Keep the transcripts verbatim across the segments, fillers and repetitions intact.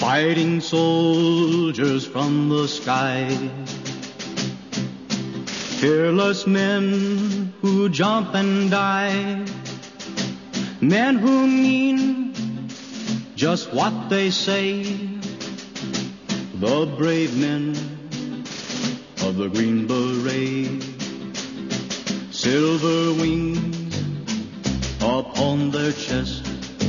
fighting soldiers from the sky, fearless men who jump and die, men who mean just what they say, the brave men of the Green Beret, silver wings upon their chest.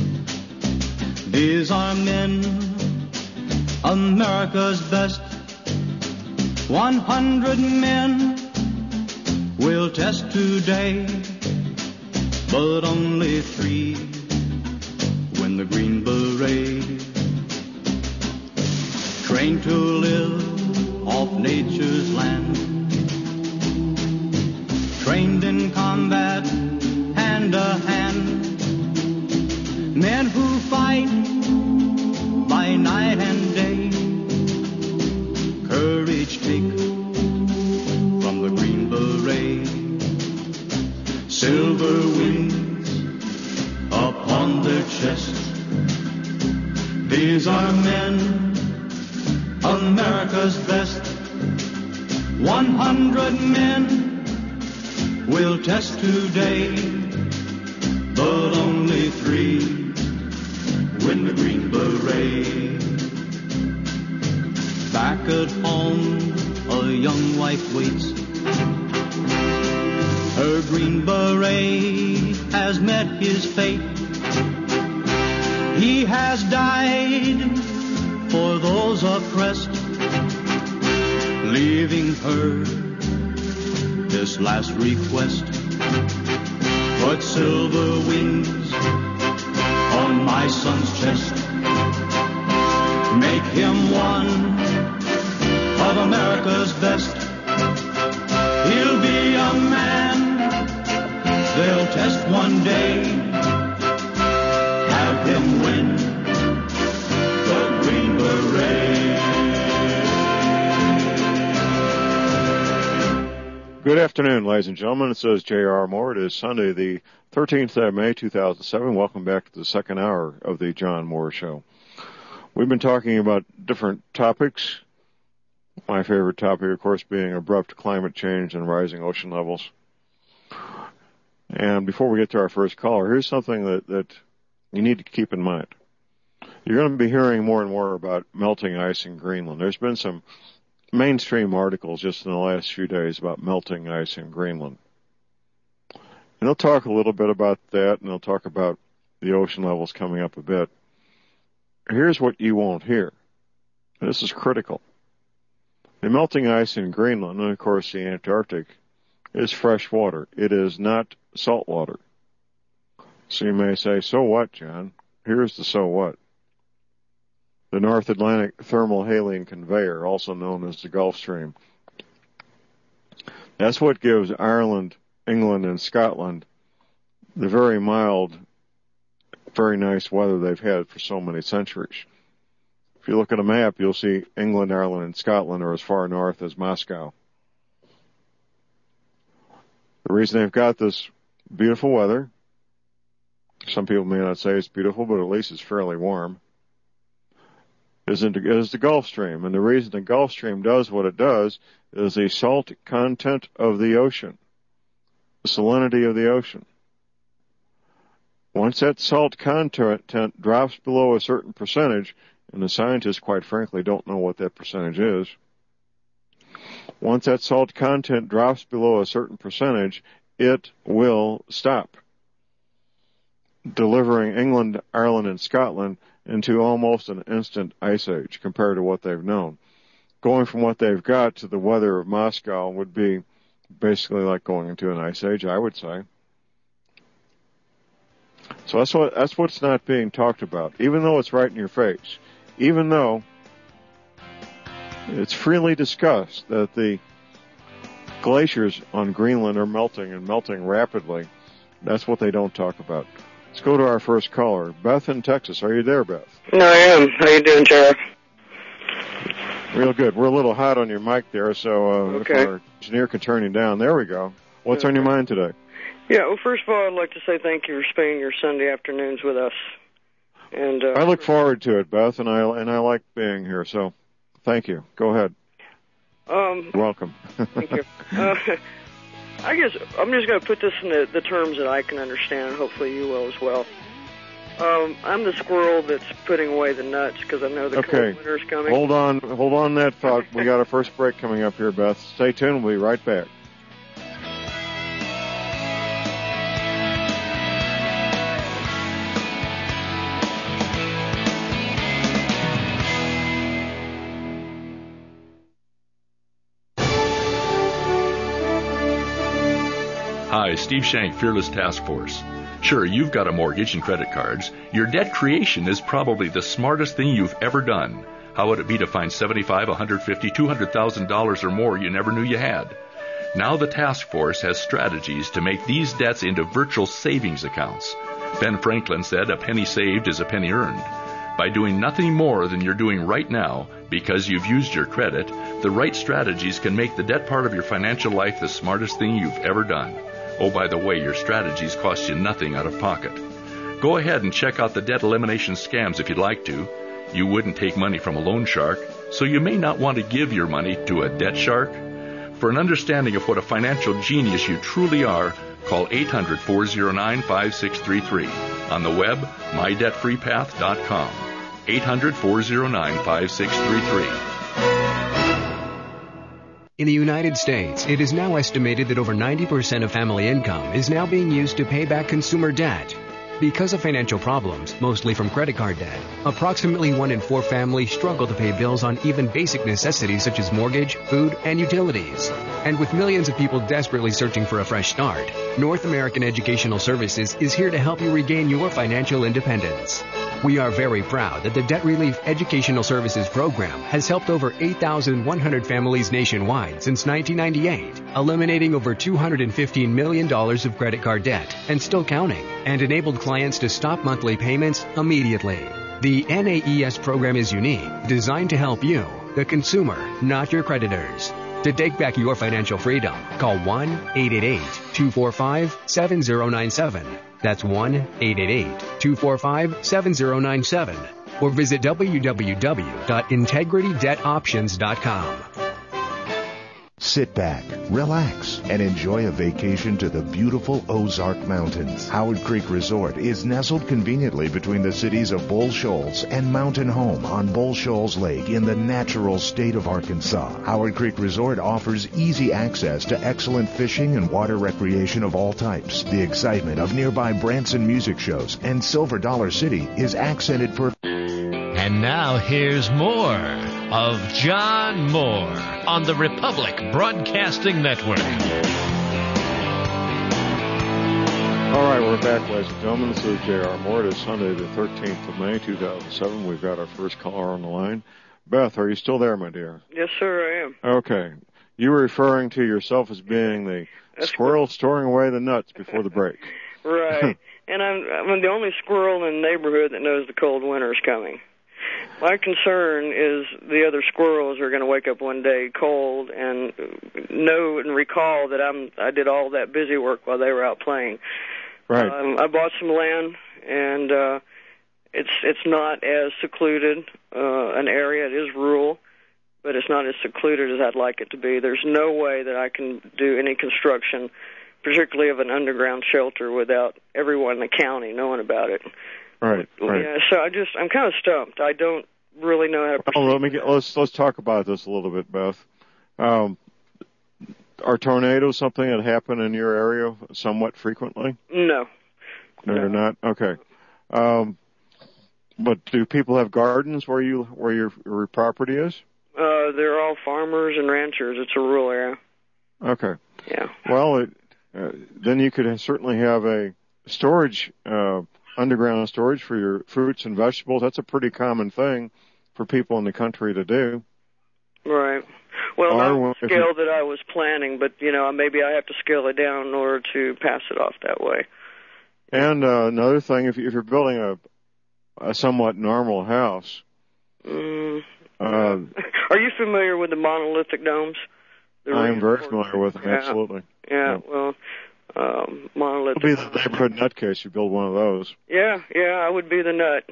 These are men, America's best. One hundred men will test today, but only three win the Green Beret. Trained to live off nature's land, trained in combat hand to hand, men who fight by night and day, courage take from the Green Beret, silver wings upon their chest. These are men, America's best. One hundred men will test today, but only three win the Green Beret. Back at home, a young wife waits. Her Green Beret has met his fate. He has died for those oppressed, leaving her this last request. Put silver wings on my son's chest. Make him one of America's best. He'll be a man they'll test one day. Have him win the Green Beret. Good afternoon, ladies and gentlemen. It says J R. Moore. It is Sunday, the thirteenth of May, two thousand seven. Welcome back to the second hour of the John Moore Show. We've been talking about different topics. My favorite topic, of course, being abrupt climate change and rising ocean levels. And before we get to our first caller, here's something that, that you need to keep in mind. You're going to be hearing more and more about melting ice in Greenland. There's been some mainstream articles just in the last few days about melting ice in Greenland. And they'll talk a little bit about that, and they'll talk about the ocean levels coming up a bit. Here's what you won't hear. And this is critical. The melting ice in Greenland, and of course the Antarctic, is fresh water. It is not salt water. So you may say, so what, John? Here's the so what. The North Atlantic Thermohaline Conveyor, also known as the Gulf Stream. That's what gives Ireland, England, and Scotland the very mild, very nice weather they've had for so many centuries. If you look at a map, you'll see England, Ireland, and Scotland are as far north as Moscow. The reason they've got this beautiful weather, some people may not say it's beautiful, but at least it's fairly warm, is, in, is the Gulf Stream. And the reason the Gulf Stream does what it does is the salt content of the ocean, the salinity of the ocean. Once that salt content drops below a certain percentage, and the scientists, quite frankly, don't know what that percentage is, once that salt content drops below a certain percentage, it will stop, delivering England, Ireland, and Scotland into almost an instant ice age compared to what they've known. Going from what they've got to the weather of Moscow would be basically like going into an ice age, I would say. So that's what that's what's not being talked about, even though it's right in your face, even though it's freely discussed that the glaciers on Greenland are melting and melting rapidly. That's what they don't talk about. Let's go to our first caller. Beth in Texas. Are you there, Beth? No, I am. How you doing, Jared? Real good. We're a little hot on your mic there, so uh, okay. if our engineer could turn you down. There we go. What's okay. on your mind today? Yeah, well, first of all, I'd like to say thank you for spending your Sunday afternoons with us. And uh, I look forward to it, Beth, and I and I like being here. So, thank you. Go ahead. Um, You're welcome. Thank you. Uh, I guess I'm just going to put this in the, the terms that I can understand, and hopefully you will as well. Um, I'm the squirrel that's putting away the nuts because I know the Okay. cold winter's coming. Hold on, hold on that thought. We got a first break coming up here, Beth. Stay tuned. We'll be right back. Hi, Steve Shank, Fearless Task Force. Sure, you've got a mortgage and credit cards. Your debt creation is probably the smartest thing you've ever done. How would it be to find seventy-five, one hundred fifty, two hundred thousand dollars or more you never knew you had? Now the task force has strategies to make these debts into virtual savings accounts. Ben Franklin said a penny saved is a penny earned. By doing nothing more than you're doing right now because you've used your credit, the right strategies can make the debt part of your financial life the smartest thing you've ever done. Oh, by the way, your strategies cost you nothing out of pocket. Go ahead and check out the debt elimination scams if you'd like to. You wouldn't take money from a loan shark, so you may not want to give your money to a debt shark. For an understanding of what a financial genius you truly are, call eight hundred, four oh nine, five six three three. On the web, my debt free path dot com. eight hundred, four oh nine, five six three three. In the United States, it is now estimated that over ninety percent of family income is now being used to pay back consumer debt. Because of financial problems, mostly from credit card debt, approximately one in four families struggle to pay bills on even basic necessities such as mortgage, food, and utilities. And with millions of people desperately searching for a fresh start, North American Educational Services is here to help you regain your financial independence. We are very proud that the Debt Relief Educational Services Program has helped over eight thousand one hundred families nationwide since nineteen ninety-eight, eliminating over two hundred fifteen million dollars of credit card debt and still counting, and enabled clients to stop monthly payments immediately. The N A E S program is unique, designed to help you, the consumer, not your creditors. To take back your financial freedom, call one eight eight eight, two four five, seven zero nine seven. That's one eight eight eight, two four five, seven zero nine seven. Or visit w w w dot integrity debt options dot com. Sit back, relax, and enjoy a vacation to the beautiful Ozark Mountains. Howard Creek Resort is nestled conveniently between the cities of Bull Shoals and Mountain Home on Bull Shoals Lake in the natural state of Arkansas. Howard Creek Resort offers easy access to excellent fishing and water recreation of all types. The excitement of nearby Branson music shows and Silver Dollar City is accented per... And now here's more of John Moore on the Republic Broadcasting Network. All right, we're back, ladies and gentlemen. This is J R Moore. It is Sunday, the thirteenth of May, two thousand seven. We've got our first caller on the line. Beth, are you still there, my dear? Yes, sir, I am. Okay. You were referring to yourself as being the That's squirrel storing away the nuts before the break. Right. And I'm, I'm the only squirrel in the neighborhood that knows the cold winter is coming. My concern is the other squirrels are going to wake up one day cold and know and recall that I'm I did all that busy work while they were out playing. Right. Um, I bought some land, and uh, it's it's not as secluded uh, an area. It is rural, but it's not as secluded as I'd like it to be. There's no way that I can do any construction, particularly of an underground shelter, without everyone in the county knowing about it. Right, right. Yeah, so I just I'm kind of stumped. I don't really know how to proceed. Oh, let me get, let's let's talk about this a little bit, Beth. Um, are tornadoes something that happen in your area somewhat frequently? No. No, they're not. Okay. Um, but do people have gardens where you where your, your property is? Uh, they're all farmers and ranchers. It's a rural area. Okay. Yeah. Well, it, uh, then you could certainly have a storage. Uh, underground storage for your fruits and vegetables. That's a pretty common thing for people in the country to do. Right. Well, Or not the scale that I was planning, but, you know, maybe I have to scale it down in order to pass it off that way. And uh, another thing, if, you, if you're building a, a somewhat normal house... Mm. Uh, Are you familiar with the monolithic domes? I am very familiar with them, yeah. absolutely. Yeah, yeah. well... Um, monolithic. You'll be the neighborhood nutcase. You build one of those. Yeah, yeah, I would be the nut.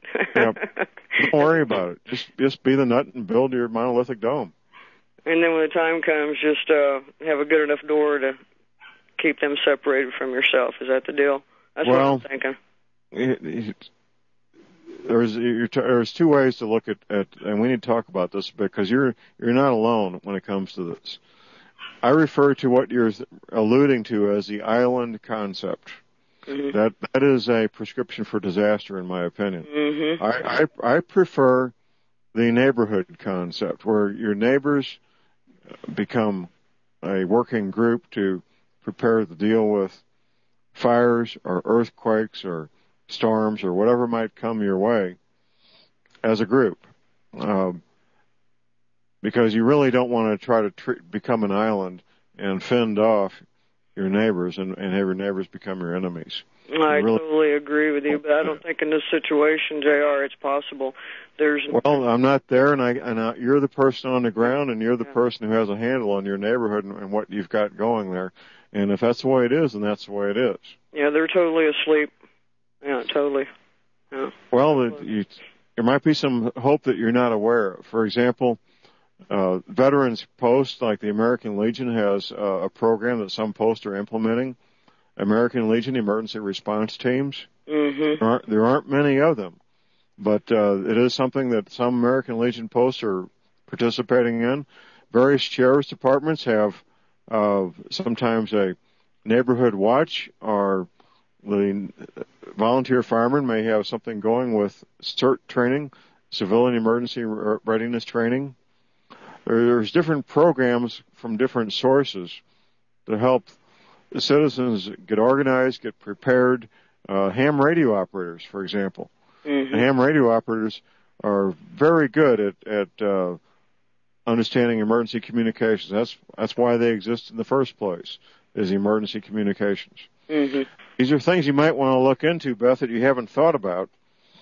Yep. Don't worry about it. Just just be the nut and build your monolithic dome. And then when the time comes, just uh, have a good enough door to keep them separated from yourself. Is that the deal? That's well, what I'm thinking. It, it, there's you're t- there's two ways to look at, at, and we need to talk about this because you're you're not alone when it comes to this. I refer to what you're alluding to as the island concept. Mm-hmm. That that is a prescription for disaster, in my opinion. Mm-hmm. I, I I prefer the neighborhood concept, where your neighbors become a working group to prepare to deal with fires or earthquakes or storms or whatever might come your way as a group. Um, because you really don't want to try to tr- become an island and fend off your neighbors and, and have your neighbors become your enemies. I really, totally agree with you, but I don't think in this situation, J R, it's possible. There's well, I'm not there, and I and I, you're the person on the ground, and you're the yeah. person who has a handle on your neighborhood and, and what you've got going there. And if that's the way it is, then that's the way it is. Yeah, they're totally asleep. Yeah, totally. Yeah. Well, it, you, there might be some hope that you're not aware of. For example, uh, Veterans Post, like the American Legion, has uh, a program that some posts are implementing. American Legion Emergency Response Teams. Mm-hmm. There aren't, there aren't many of them, but uh, it is something that some American Legion posts are participating in. Various sheriff's departments have uh, sometimes a neighborhood watch, or the volunteer firemen may have something going with CERT training, civilian emergency readiness training. There's different programs from different sources to help the citizens get organized, get prepared. Uh, ham radio operators, for example. Mm-hmm. Ham radio operators are very good at, at uh, understanding emergency communications. That's that's why they exist in the first place, is emergency communications. Mm-hmm. These are things you might want to look into, Beth, that you haven't thought about.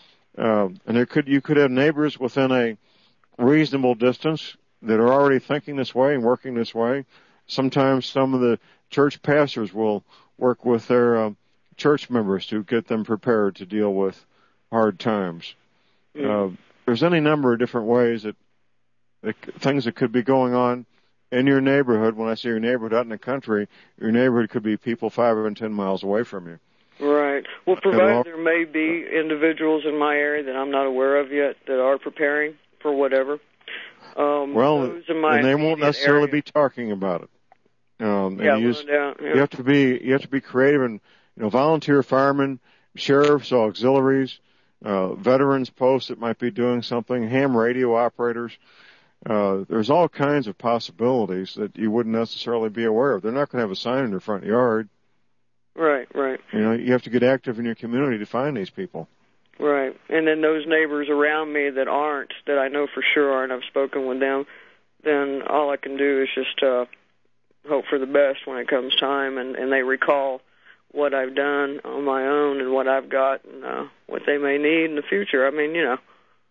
Uh, and there could you could have neighbors within a reasonable distance that are already thinking this way and working this way. Sometimes some of the church pastors will work with their uh, church members to get them prepared to deal with hard times. Mm-hmm. Uh, there's any number of different ways that, that things that could be going on in your neighborhood. When I say your neighborhood out in the country, your neighborhood could be people five or ten miles away from you. Right. Well, provided there may be individuals in my area that I'm not aware of yet that are preparing for whatever. Um, well, those in my and they won't necessarily area. be talking about it. Um, yeah, and you, no doubt, yeah. you have to be you have to be creative, and you know, volunteer firemen, sheriffs, auxiliaries, uh, veterans posts that might be doing something, ham radio operators. Uh, there's all kinds of possibilities that you wouldn't necessarily be aware of. They're not going to have a sign in their front yard. Right, right. You know, you have to get active in your community to find these people. Right. And then those neighbors around me that aren't, that I know for sure aren't, I've spoken with them, then all I can do is just uh, hope for the best when it comes time, and, and they recall what I've done on my own and what I've got and uh, what they may need in the future. I mean, you know.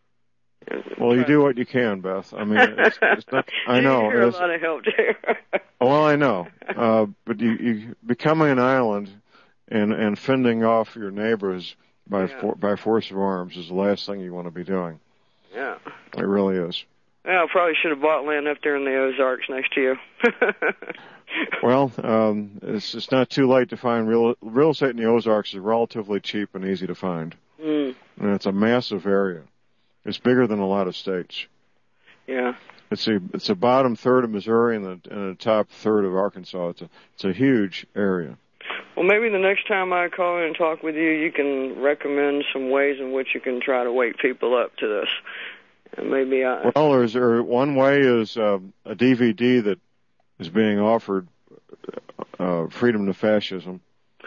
Well, you do what you can, Beth. I mean, it's, it's not, I know. You hear a lot of help there. Well, I know. Uh, but you, you becoming an island and, and fending off your neighbors by yeah. for, by force of arms is the last thing you want to be doing. Yeah. It really is. Yeah, I probably should have bought land up there in the Ozarks next to you. Well, um, it's it's not too late to find real real estate in the Ozarks is relatively cheap and easy to find. Mm. And it's a massive area. It's bigger than a lot of states. Yeah. It's a it's a bottom third of Missouri and the and the top third of Arkansas. It's a it's a huge area. Well, maybe the next time I call in and talk with you, you can recommend some ways in which you can try to wake people up to this. And maybe I. Well, there's there, one way is uh, a D V D that is being offered, uh, Freedom to Fascism,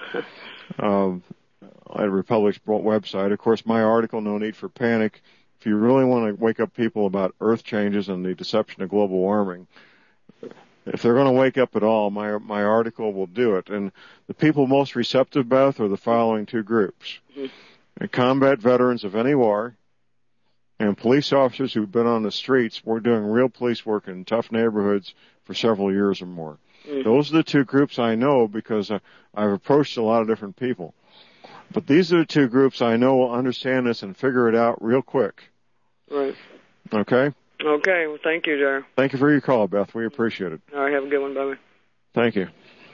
uh, at Republic's website. Of course, my article, No Need for Panic. If you really want to wake up people about earth changes and the deception of global warming, if they're going to wake up at all, my my article will do it. And the people most receptive, Beth, are the following two groups. Mm-hmm. Combat veterans of any war and police officers who've been on the streets. We're doing real police work in tough neighborhoods for several years or more. Mm-hmm. Those are the two groups I know because I, I've approached a lot of different people. But these are the two groups I know will understand this and figure it out real quick. Right. Okay? Okay. Well, thank you, Jerry. Thank you for your call, Beth. We appreciate it. All right. Have a good one. Bye-bye. Thank you.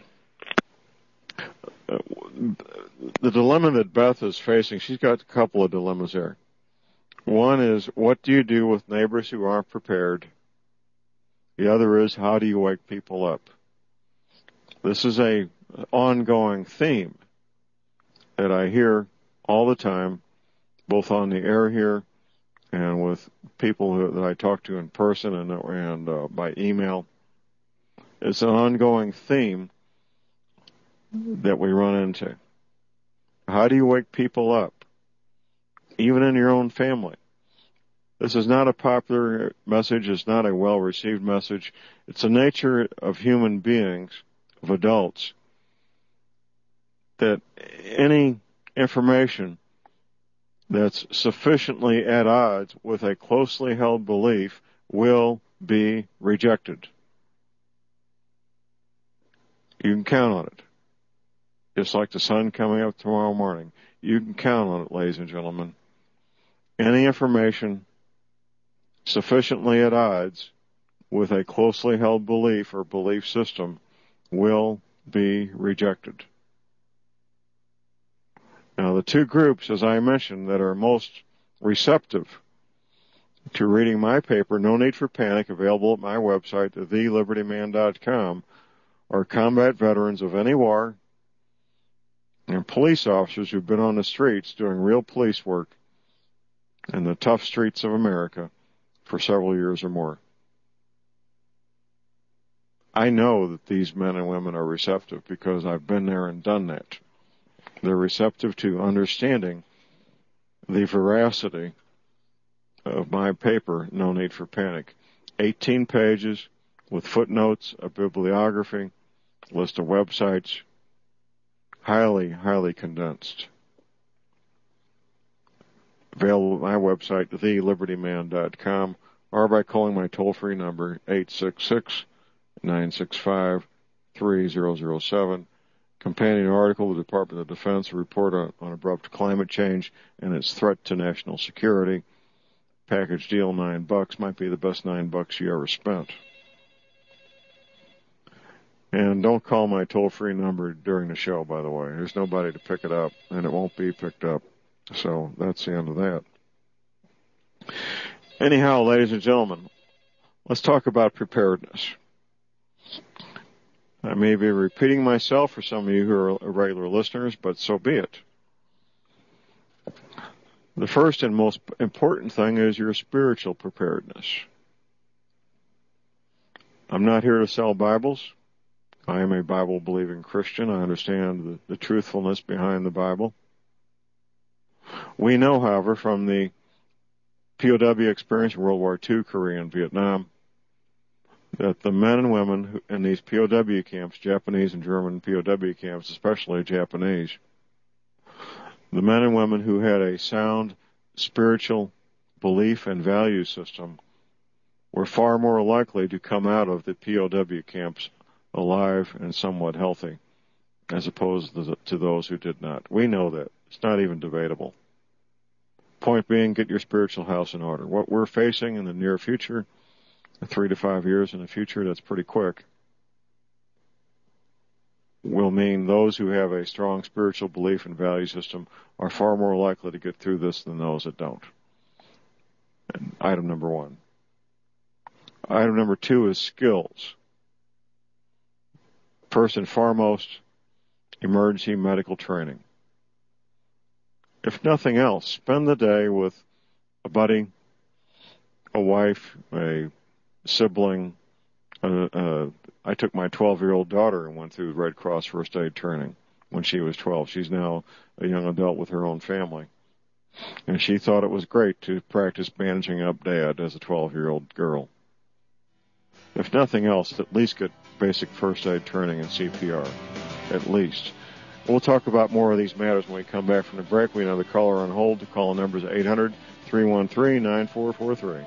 Uh, the dilemma that Beth is facing, she's got a couple of dilemmas there. One is, what do you do with neighbors who aren't prepared? The other is, how do you wake people up? This is a ongoing theme that I hear all the time, both on the air here and with people who, that I talk to in person and, and uh, by email. It's an ongoing theme that we run into. How do you wake people up, even in your own family? This is not a popular message. It's not a well-received message. It's the nature of human beings, of adults, that any information that's sufficiently at odds with a closely held belief will be rejected. You can count on it. Just like the sun coming up tomorrow morning. You can count on it, ladies and gentlemen. Any information sufficiently at odds with a closely held belief or belief system will be rejected. Now, the two groups, as I mentioned, that are most receptive to reading my paper, No Need for Panic, available at my website, the liberty man dot com, are combat veterans of any war and police officers who've been on the streets doing real police work in the tough streets of America for several years or more. I know that these men and women are receptive because I've been there and done that. They're receptive to understanding the veracity of my paper, No Need for Panic. eighteen pages with footnotes, a bibliography, list of websites, highly, highly condensed. Available at my website, the liberty man dot com, or by calling my toll-free number, eight six six, nine six five, three zero zero seven. Companion article, the Department of Defense report on, on abrupt climate change and its threat to national security. Package deal, nine bucks. Might be the best nine bucks you ever spent. And don't call my toll-free number during the show, by the way. There's nobody to pick it up, and it won't be picked up. So that's the end of that. Anyhow, ladies and gentlemen, let's talk about preparedness. I may be repeating myself for some of you who are regular listeners, but so be it. The first and most important thing is your spiritual preparedness. I'm not here to sell Bibles. I am a Bible-believing Christian. I understand the, the truthfulness behind the Bible. We know, however, from the P O W experience in World War Two, Korea, and Vietnam, that the men and women in these P O W camps, Japanese and German P O W camps, especially Japanese, the men and women who had a sound spiritual belief and value system were far more likely to come out of the P O W camps alive and somewhat healthy, as opposed to those who did not. We know that. It's not even debatable. Point being, get your spiritual house in order. What we're facing in the near future, three to five years in the future, that's pretty quick, will mean those who have a strong spiritual belief and value system are far more likely to get through this than those that don't. And item number one. Item number two is skills. First and foremost, emergency medical training. If nothing else, spend the day with a buddy, a wife, a sibling. Uh, uh, I took my twelve-year-old daughter and went through Red Cross first aid training when she was twelve. She's now a young adult with her own family. And she thought it was great to practice bandaging up Dad as a twelve-year-old girl. If nothing else, at least get basic first aid training and C P R. At least. We'll talk about more of these matters when we come back from the break. We have a caller on hold. The call number is eight hundred, three one three, nine four four three.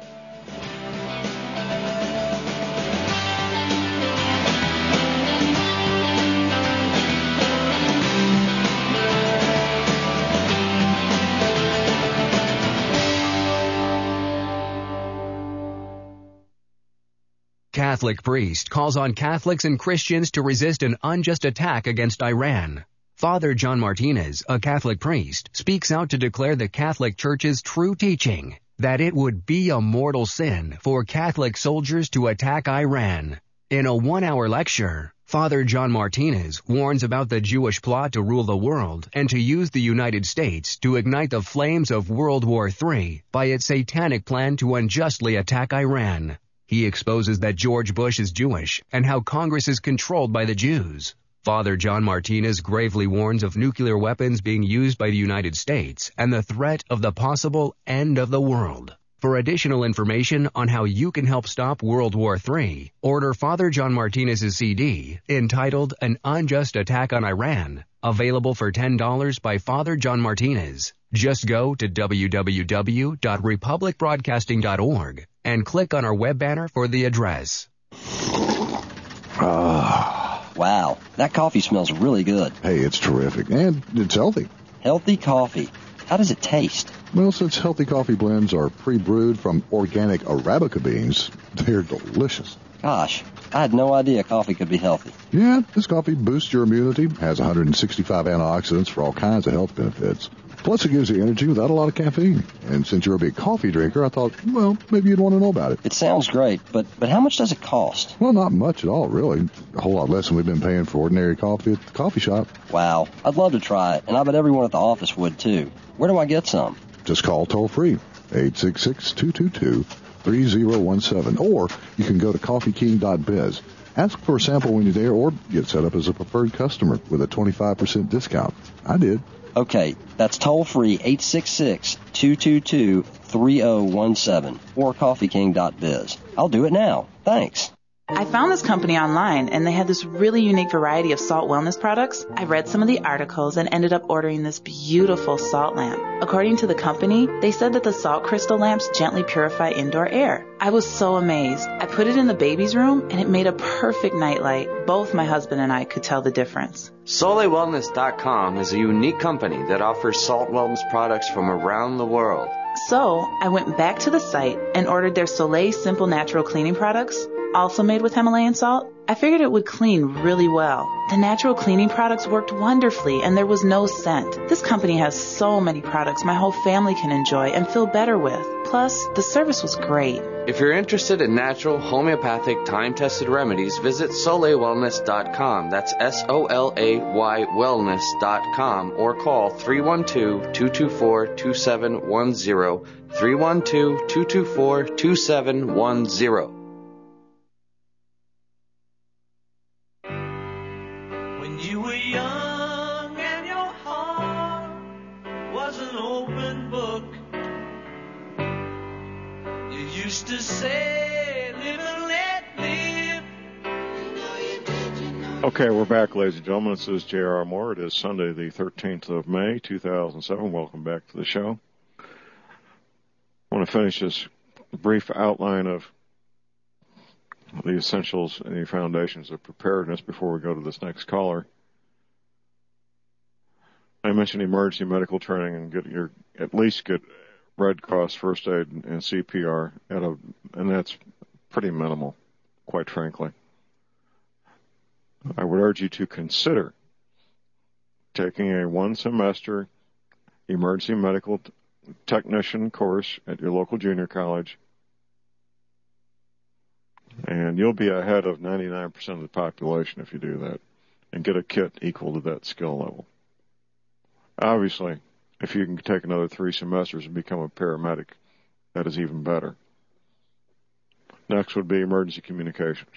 Catholic priest calls on Catholics and Christians to resist an unjust attack against Iran. Father John Martinez, a Catholic priest, speaks out to declare the Catholic Church's true teaching that it would be a mortal sin for Catholic soldiers to attack Iran. In a one-hour lecture, Father John Martinez warns about the Jewish plot to rule the world and to use the United States to ignite the flames of World War Three by its satanic plan to unjustly attack Iran. He exposes that George Bush is Jewish and how Congress is controlled by the Jews. Father John Martinez gravely warns of nuclear weapons being used by the United States and the threat of the possible end of the world. For additional information on how you can help stop World War Three, order Father John Martinez's C D entitled An Unjust Attack on Iran, available for ten dollars by Father John Martinez. Just go to w w w dot republic broadcasting dot org and click on our web banner for the address. Ah. Wow, that coffee smells really good. Hey, it's terrific, and it's healthy. Healthy coffee. How does it taste? Well, since healthy coffee blends are pre-brewed from organic Arabica beans, they're delicious. Gosh, I had no idea coffee could be healthy. Yeah, this coffee boosts your immunity, has one hundred sixty-five antioxidants for all kinds of health benefits. Plus, it gives you energy without a lot of caffeine. And since you're a big coffee drinker, I thought, well, maybe you'd want to know about it. It sounds great, but, but how much does it cost? Well, not much at all, really. A whole lot less than we've been paying for ordinary coffee at the coffee shop. Wow, I'd love to try it, and I bet everyone at the office would, too. Where do I get some? Just call toll-free, eight six six, two two two, three zero one seven, or you can go to coffee king dot biz. Ask for a sample when you're there, or get set up as a preferred customer with a twenty-five percent discount. I did. Okay, that's toll-free, eight six six, two two two, three zero one seven, or coffee king dot biz. I'll do it now. Thanks. I found this company online, and they had this really unique variety of salt wellness products. I read some of the articles and ended up ordering this beautiful salt lamp. According to the company, they said that the salt crystal lamps gently purify indoor air. I was so amazed. I put it in the baby's room, and it made a perfect nightlight. Both my husband and I could tell the difference. Soleil Wellness dot com is a unique company that offers salt wellness products from around the world. So, I went back to the site and ordered their Soleil Simple Natural Cleaning products, also made with Himalayan salt. I figured it would clean really well. The natural cleaning products worked wonderfully, and there was no scent. This company has so many products my whole family can enjoy and feel better with. Plus, the service was great. If you're interested in natural, homeopathic, time-tested remedies, visit Soleil Wellness dot com. That's S O L A Y wellness dot com, or call three one two, two two four, two seven one zero, three one two, two two four, two seven one zero. When you were young and your heart was an open book, you used to say, live and let live. You know you did, you know. Okay, we're back, ladies and gentlemen. This is J R. Moore. It is Sunday, the thirteenth of May, two thousand seven. Welcome back to the show. I want to finish this brief outline of the essentials and the foundations of preparedness before we go to this next caller. I mentioned emergency medical training and get your at least get Red Cross first aid and C P R at a, and that's pretty minimal, quite frankly. I would urge you to consider taking a one semester emergency medical t- technician course at your local junior college, and you'll be ahead of ninety-nine percent of the population if you do that and get a kit equal to that skill level. Obviously, if you can take another three semesters and become a paramedic, that is even better. Next would be emergency communications.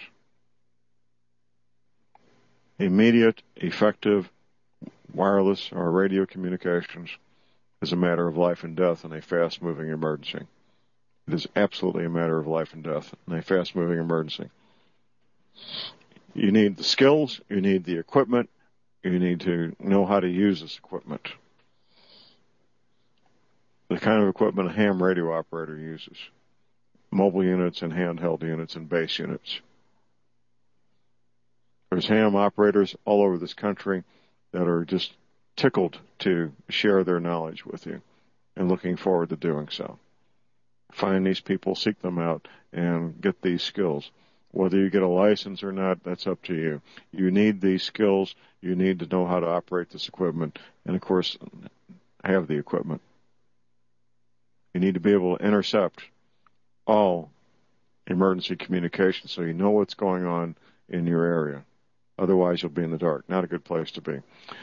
Immediate, effective wireless or radio communications is a matter of life and death in a fast-moving emergency. It is absolutely a matter of life and death in a fast-moving emergency. You need the skills, you need the equipment, you need to know how to use this equipment. The kind of equipment a ham radio operator uses. Mobile units and handheld units and base units. There's ham operators all over this country that are just tickled to share their knowledge with you and looking forward to doing so. Find these people, seek them out, and get these skills. Whether you get a license or not, that's up to you. You need these skills. You need to know how to operate this equipment, and of course, have the equipment. You need to be able to intercept all emergency communication so you know what's going on in your area. Otherwise, you'll be in the dark. Not a good place to be.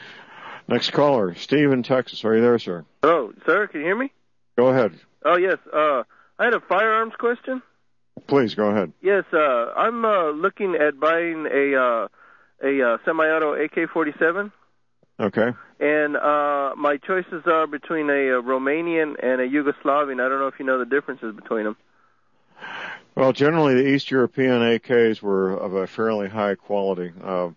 Next caller, Steve in Texas. Are you there, sir? Hello, sir. Can you hear me? Go ahead. Oh, yes. Uh, I had a firearms question. Please, go ahead. Yes, uh, I'm uh, looking at buying a uh, a uh, semi-auto A K forty-seven. Okay. And uh, my choices are between a, a Romanian and a Yugoslavian. I don't know if you know the differences between them. Well, generally, the East European A Ks were of a fairly high quality. Uh,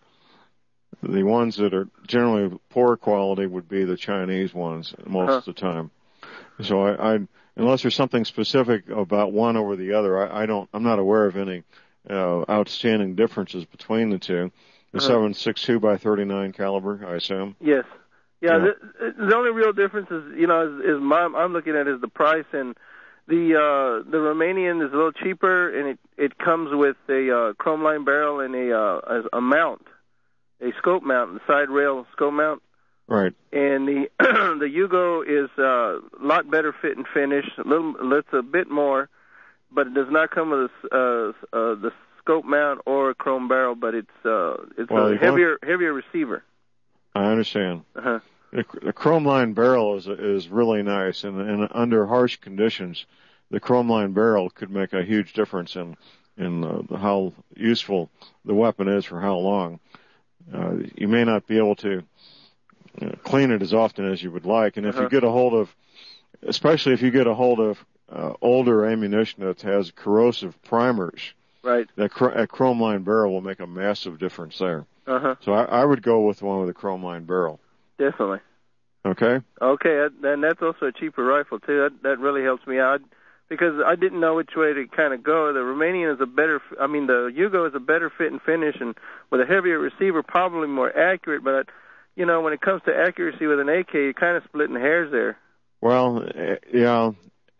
the ones that are generally poor quality would be the Chinese ones most huh. of the time. So I, I, unless there's something specific about one over the other, I, I don't. I'm not aware of any uh, outstanding differences between the two. The uh-huh. seven six two by thirty-nine caliber, I assume. Yes. Yeah. yeah. The, the only real difference is, you know, is, is my, I'm looking at is the price, and the uh, the Romanian is a little cheaper, and it it comes with a uh, chrome line barrel and a uh, a mount, a scope mount, the side rail scope mount. Right. And the the Yugo is a lot better fit and finish. A little, it's a bit more, but it does not come with a, uh, uh, the scope mount or a chrome barrel. But it's uh, it's well, a heavier heavier receiver. I understand. Uh-huh. The, the chrome line barrel is is really nice, and, and under harsh conditions, the chrome line barrel could make a huge difference in in uh, how useful the weapon is for how long. Uh, you may not be able to You know, clean it as often as you would like, and if uh-huh. you get a hold of, especially if you get a hold of uh, older ammunition that has corrosive primers, right? That cr- a chrome line barrel will make a massive difference there. Uh-huh. So I, I would go with the one with a chrome line barrel. Definitely. Okay. Okay, and that's also a cheaper rifle too. That that really helps me out because I didn't know which way to kind of go. The Romanian is a better, I mean, the Yugo is a better fit and finish, and with a heavier receiver, probably more accurate, but. You know, when it comes to accuracy with an A K, you're kind of splitting hairs there. Well, yeah.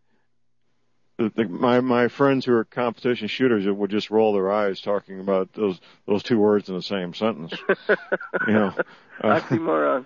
The, the, my my friends who are competition shooters would just roll their eyes talking about those those two words in the same sentence. you know, uh, oxymoron.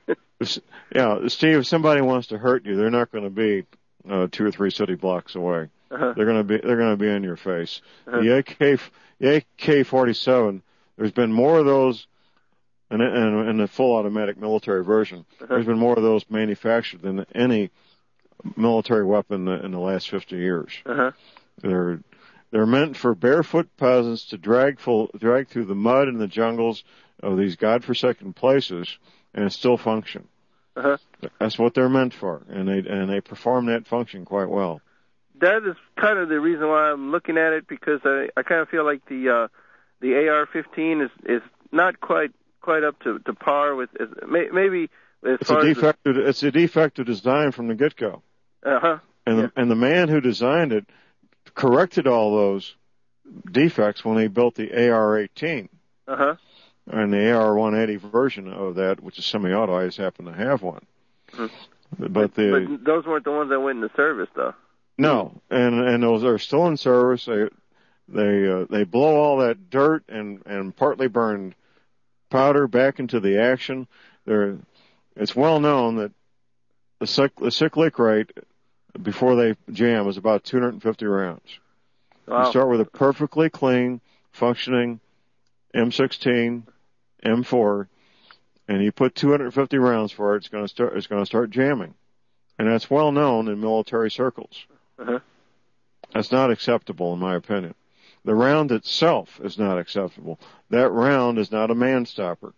yeah, Steve. If somebody wants to hurt you, they're not going to be uh, two or three city blocks away. Uh-huh. They're going to be they're going to be in your face. Uh-huh. The A K the A K forty-seven. There's been more of those. And in the full automatic military version, uh-huh. there's been more of those manufactured than any military weapon in the last fifty years. Uh-huh. They're they're meant for barefoot peasants to drag full, drag through the mud and the jungles of these godforsaken places and still function. Uh-huh. That's what they're meant for, and they and they perform that function quite well. That is kind of the reason why I'm looking at it, because I I kind of feel like the uh, the A R fifteen is is not quite. quite up to, to par with maybe as it's far a defective as it's a defective design from the get-go. Uh-huh. And yeah. the, and the man who designed it corrected all those defects when he built the A R eighteen. Uh-huh. And the A R one eighty version of that, which is semi-auto. I just happen to have one. Mm-hmm. But, but the but those weren't the ones that went into service, though. No, and and those are still in service. They they uh, they blow all that dirt and and partly burned powder back into the action. There, it's well known that the, cyc- the cyclic rate before they jam is about two hundred fifty rounds. Wow. You start with a perfectly clean, functioning M sixteen, M four, and you put two hundred fifty rounds for it. It's going to start. It's going to start jamming, and that's well known in military circles. Uh-huh. That's not acceptable, in my opinion. The round itself is not acceptable. That round is not a man stopper.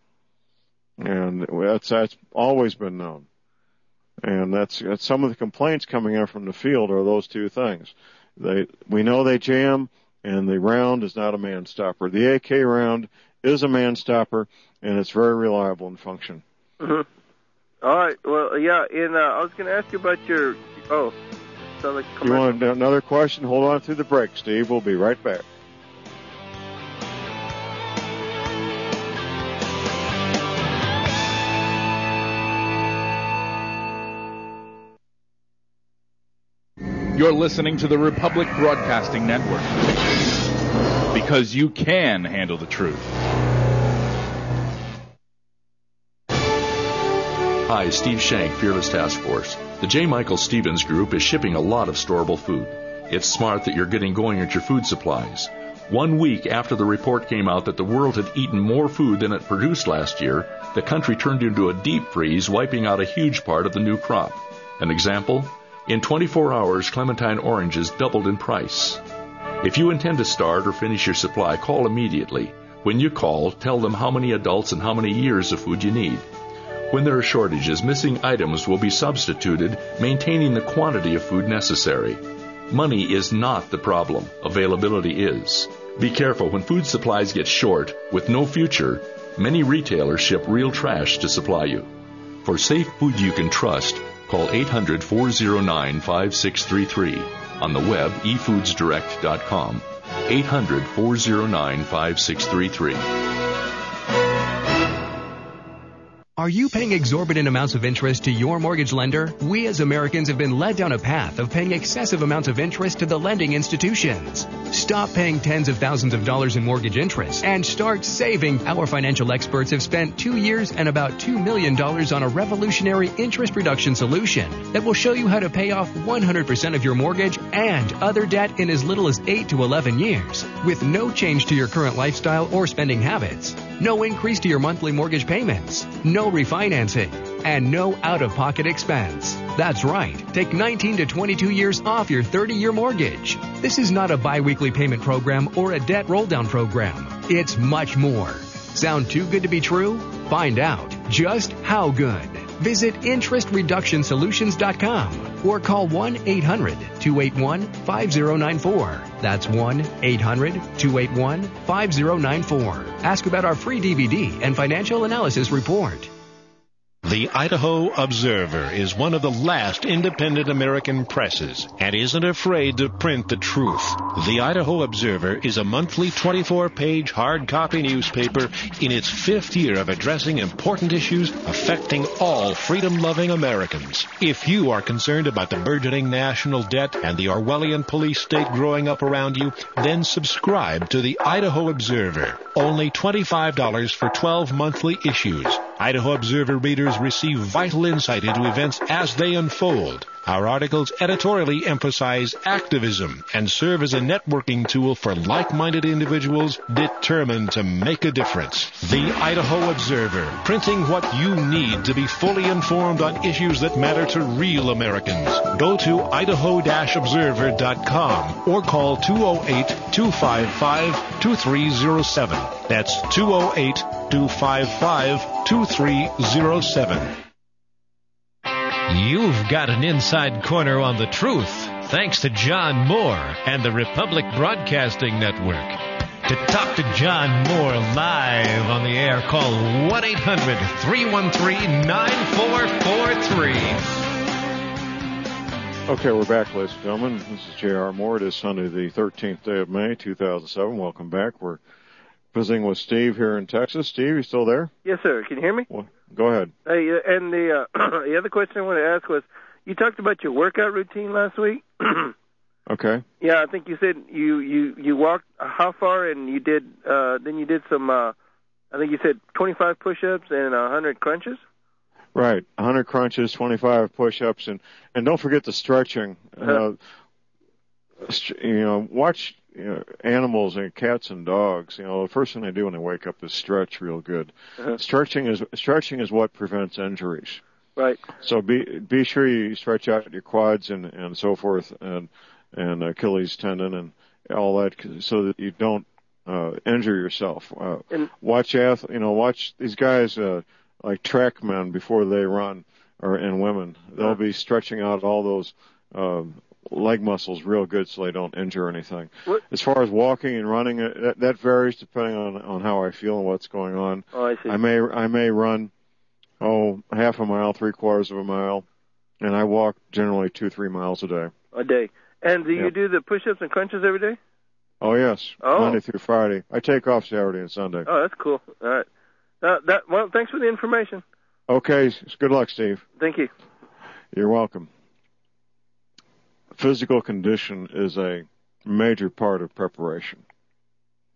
And that's, that's always been known. And that's, that's some of the complaints coming in from the field are those two things. They, we know they jam, and the round is not a man stopper. The A K round is a man stopper, and it's very reliable in function. Mm-hmm. All right. Well, yeah, and uh, I was going to ask you about your, oh, like you want another question? Hold on through the break, Steve. We'll be right back. You're listening to the Republic Broadcasting Network. because you can handle the truth. Hi, Steve Shank, Fearless Task Force. The J. Michael Stevens Group is shipping a lot of storable food. It's smart that you're getting going at your food supplies. One week after the report came out that the world had eaten more food than it produced last year, the country turned into a deep freeze, wiping out a huge part of the new crop. An example? In twenty-four hours, clementine oranges doubled in price. If you intend to start or finish your supply, call immediately. When you call, tell them how many adults and how many years of food you need. When there are shortages, missing items will be substituted, maintaining the quantity of food necessary. Money is not the problem. Availability is. Be careful when food supplies get short, with no future. Many retailers ship real trash to supply you. For safe food you can trust, call eight hundred, four oh nine, five six three three. On the web, e foods direct dot com. eight hundred, four oh nine, five six three three. Are you paying exorbitant amounts of interest to your mortgage lender? We as Americans have been led down a path of paying excessive amounts of interest to the lending institutions. Stop paying tens of thousands of dollars in mortgage interest and start saving. Our financial experts have spent two years and about two million dollars on a revolutionary interest reduction solution that will show you how to pay off one hundred percent of your mortgage and other debt in as little as eight to eleven years with no change to your current lifestyle or spending habits. No increase to your monthly mortgage payments. No refinancing. And no out-of-pocket expense. That's right. Take nineteen to twenty-two years off your thirty-year mortgage. This is not a bi-weekly payment program or a debt roll-down program. It's much more. Sound too good to be true? Find out just how good. Visit interest reduction solutions dot com or call one eight hundred, two eight one, five oh nine four. That's one eight hundred, two eight one, five oh nine four. Ask about our free D V D and financial analysis report. The Idaho Observer is one of the last independent American presses and isn't afraid to print the truth. The Idaho Observer is a monthly twenty-four page hard copy newspaper in its fifth year of addressing important issues affecting all freedom-loving Americans. If you are concerned about the burgeoning national debt and the Orwellian police state growing up around you, then subscribe to the Idaho Observer. Only twenty-five dollars for twelve monthly issues. Idaho Observer readers receive vital insight into events as they unfold. Our articles editorially emphasize activism and serve as a networking tool for like-minded individuals determined to make a difference. The Idaho Observer, printing what you need to be fully informed on issues that matter to real Americans. Go to idaho observer dot com or call two oh eight, two five five, two three oh seven. That's two oh eight, two five five, two three oh seven. You've got an inside corner on the truth, thanks to John Moore and the Republic Broadcasting Network. To talk to John Moore live on the air, call one eight hundred, three one three, nine four four three. Okay, we're back, ladies and gentlemen. This is J R. Moore. It is Sunday, the thirteenth day of May, two thousand seven. Welcome back. We're visiting with Steve here in Texas. Steve, you still there? Yes, sir. Can you hear me? Well, go ahead. Hey, uh, and the uh, the other question I wanted to ask was, you talked about your workout routine last week. Okay. Yeah, I think you said you you you walked how far, and you did uh, then you did some. Uh, I think you said twenty-five push-ups and one hundred crunches. Right, one hundred crunches, twenty-five push-ups, and and don't forget the stretching. Uh, you know, watch. You know, animals and cats and dogs, you know, the first thing they do when they wake up is stretch real good. Uh-huh. Stretching is stretching is what prevents injuries. Right. So be be sure you stretch out your quads and and so forth, and and Achilles tendon and all that, so that you don't uh, injure yourself. Uh, and, watch ath, you know, watch these guys uh, like track men before they run, or and women. They'll uh-huh. be stretching out all those. Um, leg muscles real good so they don't injure anything. What? As far as walking and running, that, that varies depending on, on how I feel and what's going on. Oh, I see. I may I may run, oh, half a mile, three quarters of a mile, and I walk generally two, three miles a day. A day. And do you yep. do the push-ups and crunches every day? Oh, yes. Oh. Monday through Friday. I take off Saturday and Sunday. Oh, that's cool. All right. Uh, that, well, thanks for the information. Okay. Good luck, Steve. Thank you. You're welcome. Physical condition is a major part of preparation.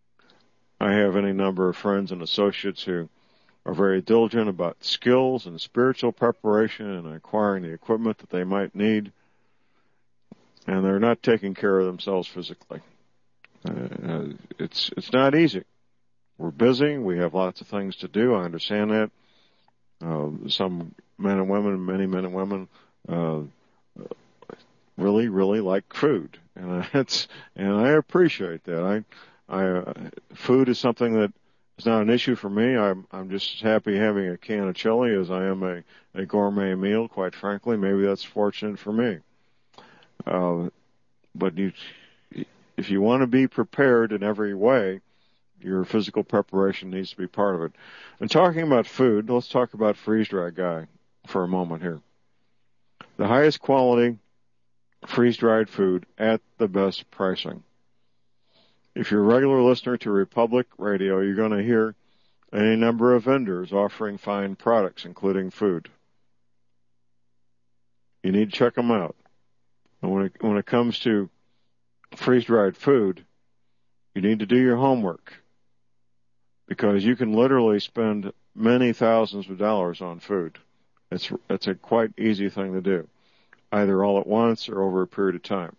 I have any number of friends and associates who are very diligent about skills and spiritual preparation and acquiring the equipment that they might need, and they're not taking care of themselves physically. Uh, it's it's not easy. We're busy. We have lots of things to do. I understand that. Uh, some men and women, many men and women, uh, really, really like food, and it's and I appreciate that. I, I, uh, food is something that is not an issue for me. I'm I'm just as happy having a can of chili as I am a, a gourmet meal. Quite frankly, maybe that's fortunate for me. Uh, but you, if you want to be prepared in every way, your physical preparation needs to be part of it. And talking about food, let's talk about freeze-dry guy for a moment here. The highest quality freeze-dried food at the best pricing. If you're a regular listener to Republic Radio, you're going to hear any number of vendors offering fine products, including food. You need to check them out. And when it, when it comes to freeze-dried food, you need to do your homework, because you can literally spend many thousands of dollars on food. It's it's a quite easy thing to do, either all at once or over a period of time.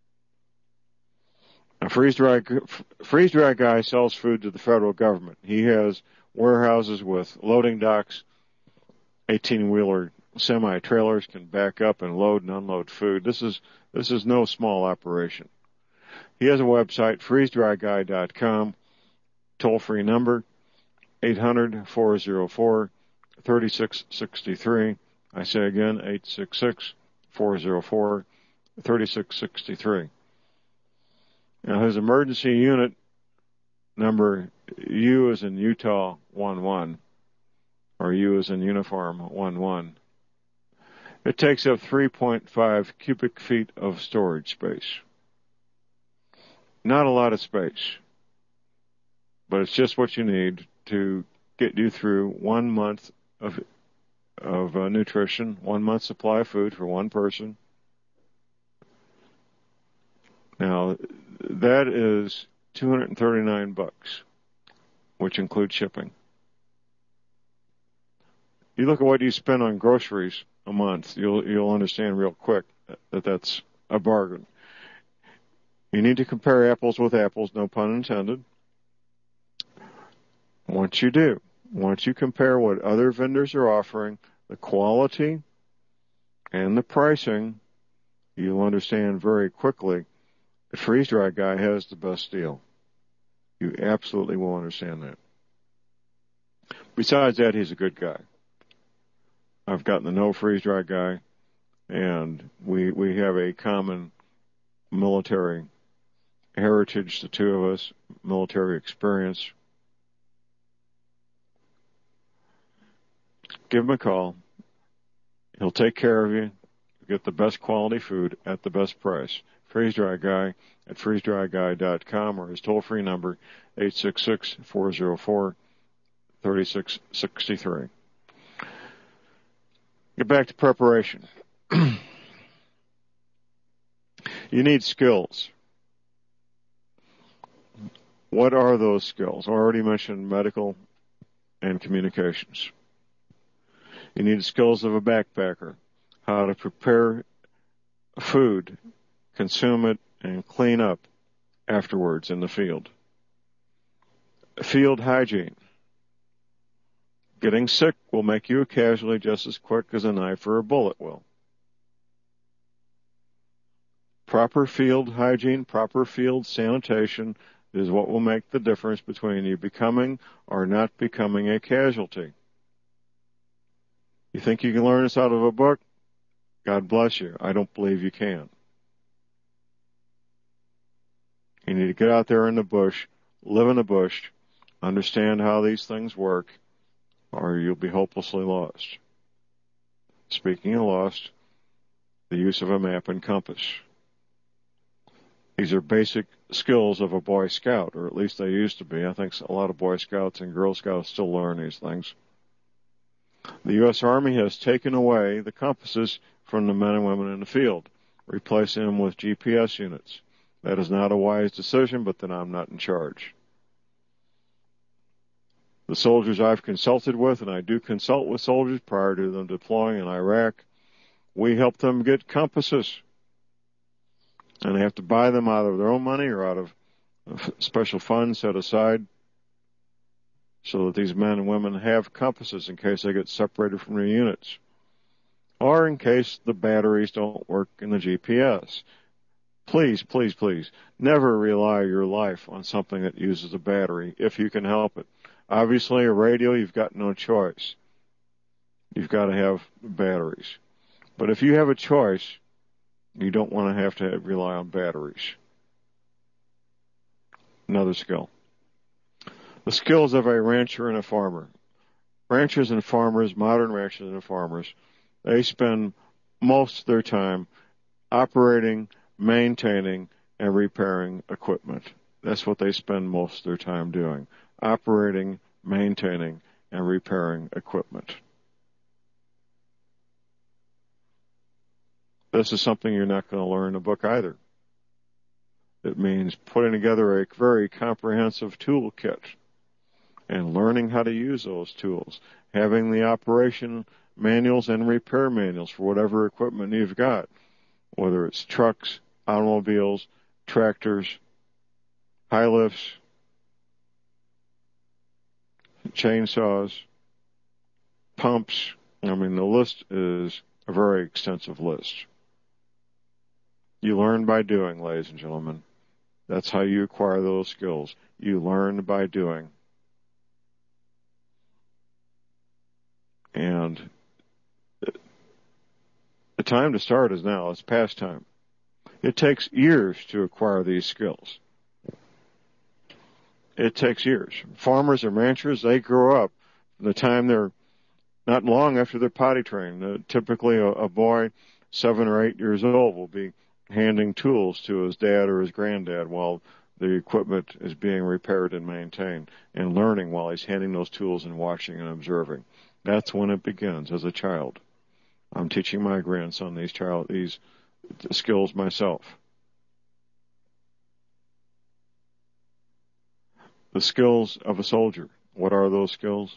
A freeze-dry freeze-dry guy sells food to the federal government. He has warehouses with loading docks. eighteen-wheeler semi-trailers can back up and load and unload food. This is this is no small operation. He has a website, freeze dry guy dot com. Toll-free number, eight hundred, four oh four, three six six three. I say again, eight six six, four oh four, three six six three. Now, his emergency unit number, U is in Utah, one one, or U is in uniform, one one. It takes up three point five cubic feet of storage space. Not a lot of space, but it's just what you need to get you through one month of of uh, nutrition, one month supply of food for one person. Now, that is two hundred thirty-nine bucks, which includes shipping. You look at what you spend on groceries a month, you'll you'll understand real quick that that's a bargain. You need to compare apples with apples, no pun intended. Once you do, once you compare what other vendors are offering, the quality and the pricing, you'll understand very quickly that Freeze Dry Guy has the best deal. You absolutely will understand that. Besides that, he's a good guy. I've gotten to know Freeze Dry Guy, and we we have a common military heritage, the two of us, military experience. Give him a call. He'll take care of you. You'll get the best quality food at the best price. Freeze Dry Guy at freeze dry guy dot com, or his toll-free number, eight six six, four oh four, three six six three. Get back to preparation. You need skills. What are those skills? I already mentioned medical and communications. You need the skills of a backpacker, how to prepare food, consume it, and clean up afterwards in the field. Field hygiene. Getting sick will make you a casualty just as quick as a knife or a bullet will. Proper field hygiene, proper field sanitation is what will make the difference between you becoming or not becoming a casualty. You think you can learn this out of a book? God bless you. I don't believe you can. You need to get out there in the bush, live in the bush, understand how these things work, or you'll be hopelessly lost. Speaking of lost, the use of a map and compass. These are basic skills of a Boy Scout, or at least they used to be. I think a lot of Boy Scouts and Girl Scouts still learn these things. The U S Army has taken away the compasses from the men and women in the field, replacing them with G P S units. That is not a wise decision, but then I'm not in charge. The soldiers I've consulted with, and I do consult with soldiers prior to them deploying in Iraq, we help them get compasses. And they have to buy them out of their own money or out of special funds set aside so that these men and women have compasses in case they get separated from their units, or in case the batteries don't work in the G P S. Please, please, please, never rely your life on something that uses a battery if you can help it. Obviously, a radio, you've got no choice. You've got to have batteries. But if you have a choice, you don't want to have to rely on batteries. Another skill. The skills of a rancher and a farmer. Ranchers and farmers, modern ranchers and farmers, they spend most of their time operating, maintaining, and repairing equipment. That's what they spend most of their time doing. Operating, maintaining, and repairing equipment. This is something you're not going to learn in a book either. It means putting together a very comprehensive toolkit and learning how to use those tools, having the operation manuals and repair manuals for whatever equipment you've got, whether it's trucks, automobiles, tractors, high lifts, chainsaws, pumps. I mean, the list is a very extensive list. You learn by doing, ladies and gentlemen. That's how you acquire those skills. You learn by doing. And the time to start is now. It's past time. It takes years to acquire these skills. It takes years. Farmers and ranchers, they grow up from the time they're not long after they're potty trained. Uh, typically a, a boy seven or eight years old will be handing tools to his dad or his granddad while the equipment is being repaired and maintained, and learning while he's handing those tools and watching and observing. That's when it begins as a child. I'm teaching my grandson these child these skills myself. The skills of a soldier. What are those skills?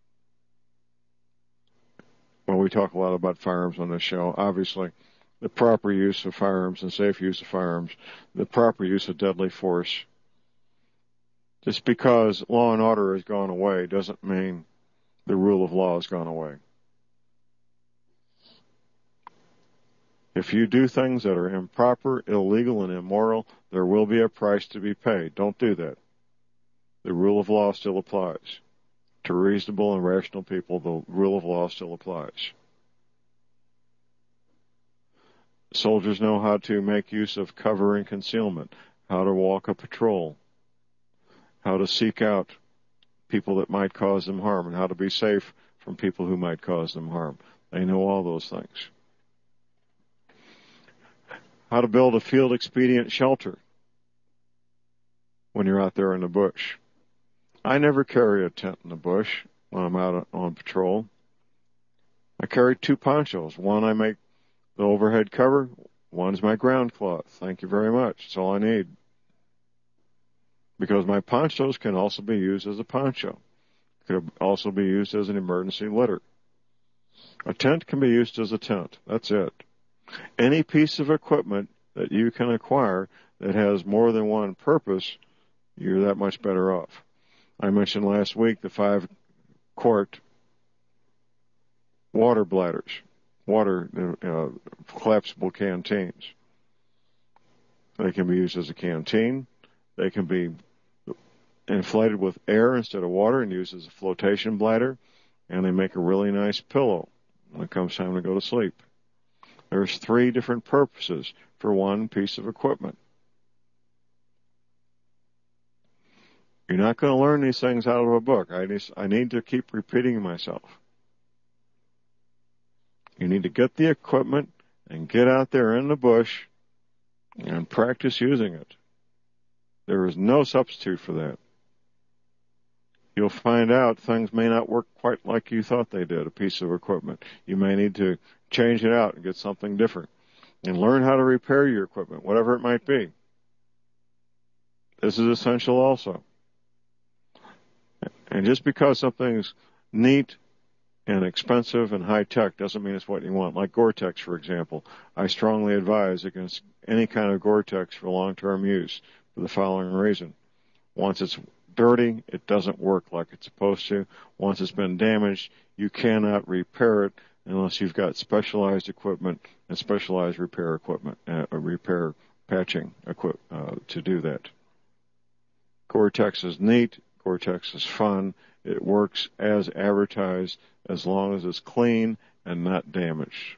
Well, we talk a lot about firearms on this show. Obviously, the proper use of firearms and safe use of firearms, the proper use of deadly force. Just because law and order has gone away doesn't mean the rule of law has gone away. If you do things that are improper, illegal, and immoral, there will be a price to be paid. Don't do that. The rule of law still applies. To reasonable and rational people, the rule of law still applies. Soldiers know how to make use of cover and concealment, how to walk a patrol, how to seek out people that might cause them harm, and how to be safe from people who might cause them harm. They know all those things. How to build a field expedient shelter when you're out there in the bush. I never carry a tent in the bush when I'm out on patrol. I carry two ponchos. One I make the overhead cover. One's my ground cloth. Thank you very much. That's all I need. Because my ponchos can also be used as a poncho. Could also be used as an emergency litter. A tent can be used as a tent. That's it. Any piece of equipment that you can acquire that has more than one purpose, you're that much better off. I mentioned last week the five quart water bladders, water uh, collapsible canteens. They can be used as a canteen. They can be inflated with air instead of water and used as a flotation bladder, and they make a really nice pillow when it comes time to go to sleep. There's three different purposes for one piece of equipment. You're not going to learn these things out of a book. I need, I need to keep repeating myself. You need to get the equipment and get out there in the bush and practice using it. There is no substitute for that. You'll find out things may not work quite like you thought they did, a piece of equipment. You may need to change it out and get something different. And learn how to repair your equipment, whatever it might be. This is essential also. And just because something's neat and expensive and high-tech doesn't mean it's what you want. Like Gore-Tex, for example. I strongly advise against any kind of Gore-Tex for long-term use for the following reason. Once it's dirty, it doesn't work like it's supposed to. Once it's been damaged, you cannot repair it unless you've got specialized equipment and specialized repair equipment, uh, repair patching equip, uh, to do that. Gore-Tex is neat. Gore-Tex is fun. It works as advertised as long as it's clean and not damaged.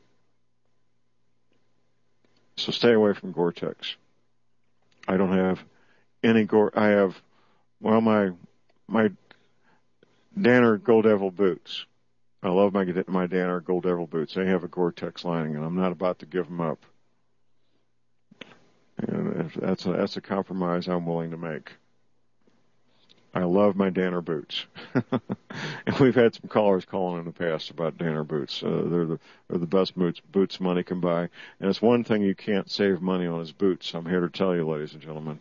So stay away from Gore-Tex. I don't have any Gore. I have, well, my my Danner Gold Devil boots. I love my my Danner Gold Devil boots. They have a Gore-Tex lining, and I'm not about to give them up. And that's a, that's a compromise I'm willing to make. I love my Danner boots. And we've had some callers calling in the past about Danner boots. Uh, they're the they're the best boots boots money can buy. And it's one thing you can't save money on is boots. I'm here to tell you, ladies and gentlemen.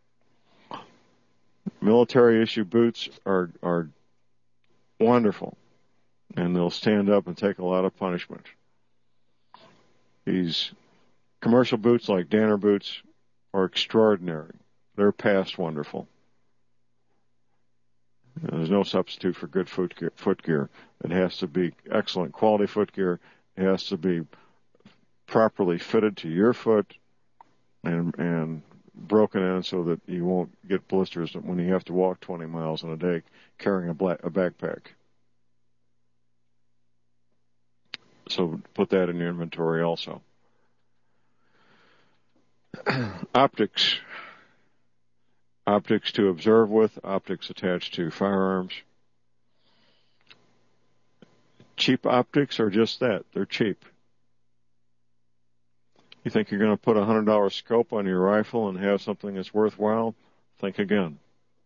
Military issue boots are are wonderful, and they'll stand up and take a lot of punishment. These commercial boots like Danner boots are extraordinary. They're past wonderful. There's no substitute for good foot gear, foot gear. It has to be excellent quality foot gear. It has to be properly fitted to your foot and and broken in so that you won't get blisters when you have to walk twenty miles in a day carrying a, black, a backpack. So put that in your inventory also. Optics. Optics to observe with, optics attached to firearms. Cheap optics are just that. They're cheap. You think you're going to put a one hundred dollars scope on your rifle and have something that's worthwhile? Think again.